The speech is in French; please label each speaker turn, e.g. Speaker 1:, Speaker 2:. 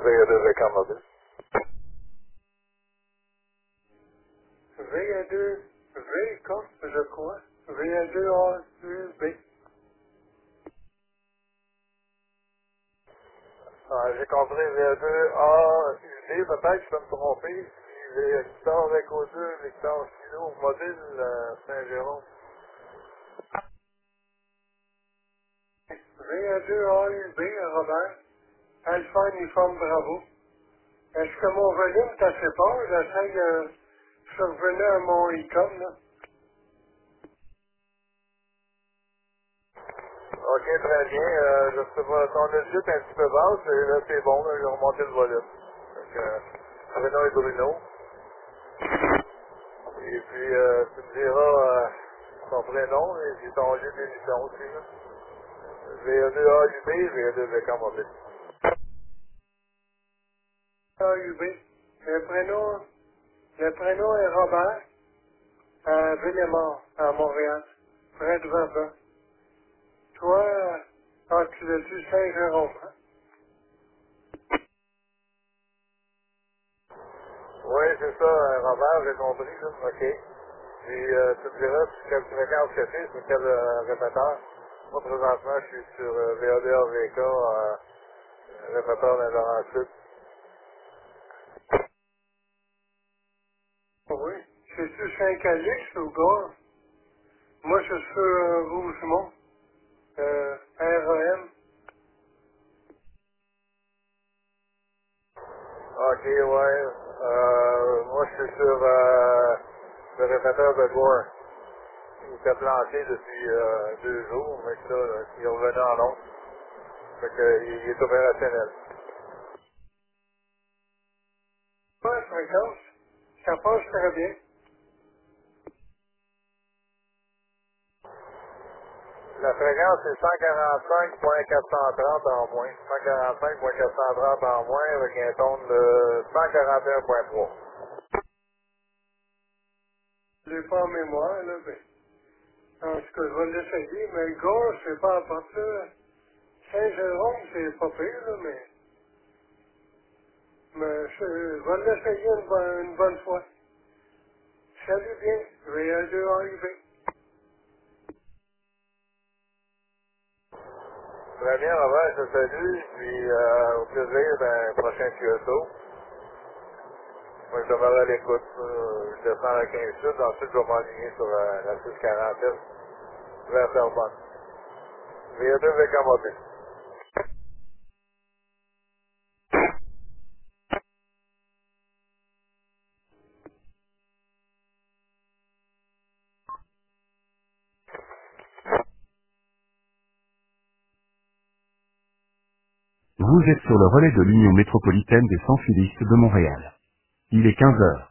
Speaker 1: V2 Vacant Mobile. V2 V comme je crois. V2 A U B. Ah, j'ai compris V2 A U B, peut-être je peux me tromper. Puis Victor Echo 2, Victor Kilo Mobile Saint-Jérôme. V2 A U B, Robert. Alpha Uniforme Bravo. Est-ce que mon volume est assez fort? J'essaie de survenir à mon icône, là. Ok, très bien. Je sais pas, ton logique est un petit peu basse, et là c'est bon, là, j'ai remonté le volume. Donc, Bruno et Bruno. Et puis, tu me diras son prénom, et puis ton lieu d'émission aussi, là. VA2AUB, VA2 Vacant Mobile. AUB. Le prénom est Robert, à Villemort, à Montréal, près de Verdun. Toi, tu l'as dit Saint-Jérôme, hein? Oui, c'est ça, Robert, j'ai compris, là. OK. Puis, tu me diras sur quelle fréquence que c'est, sur quel répéteur. Moi, présentement, je suis sur VADRVK, répéteur de Laurent-Sud. Oui. C'est-tu Saint-Calix ou Gore? Moi, je suis sur Rougemont, REM. OK, ouais. Moi, je suis sur le répéteur de Gore. Il était planté depuis 2 jours, mais là, il est revenu en long. Fait que, il est opérationnel. Ouais, fréquence. Ça passe très bien. La fréquence, c'est 145.430 en moins. 145.430 en moins avec un ton de 141.3. Je l'ai pas en mémoire, là, mais en tout cas, je vais l'essayer, mais le gars, c'est pas à partir. Saint-Jérôme, c'est pas pire, là, mais je vais l'essayer une bonne fois. Salut bien, VA2 arrivé. Très bien, Robert, je te salue, puis au plaisir d'un prochain QSO. Moi, je demeure à l'écoute. Je descends à la 15 sud, ensuite je vais m'aligner sur la 647 vers Terrebonne. VA2 Vacant Mobile.
Speaker 2: Vous êtes sur le relais de l'Union métropolitaine des sans-filistes de Montréal. Il est 15 heures.